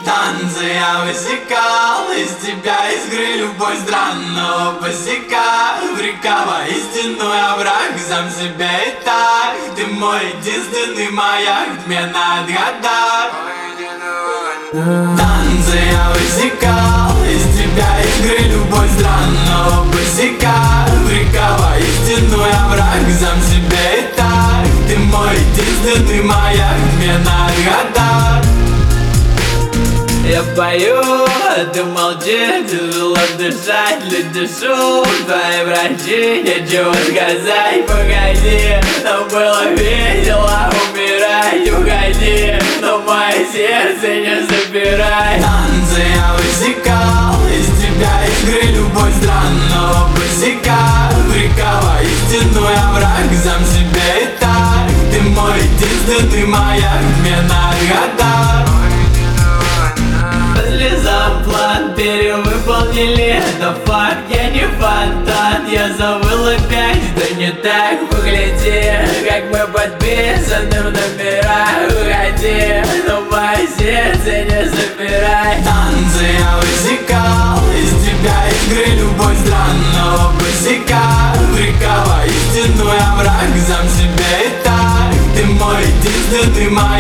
Танцы я высекал из тебя искры любовь странного босика. Река воистину я враг сам себе и так. Ты мой единственный маяк в тьме над года. Танцы я высекал из тебя искры любовь странного босика. Река воистину я враг сам себе и так. Ты мой единственный маяк в тьме над года. Я пою, а ты молчишь, тяжело дышать, люди шум, твои врачи, нечего сказать, погоди, нам было весело умирать, уходи, но мое сердце не забирай. Танцы я высекал из тебя искры любовь странного босика. Река воистину я враг сам себе и так. Ты мой единственный маяк в тьме над года. План перевыполнили, это факт, я не фонтан. Я забыл опять, что не так, погляди, как мы подписаны в номерах. Уходи, но мое сердце не забирай. Танцы я высекал из тебя искры любовь странного босика. Река воистину я враг сам себе и так. Ты мой единственный маяк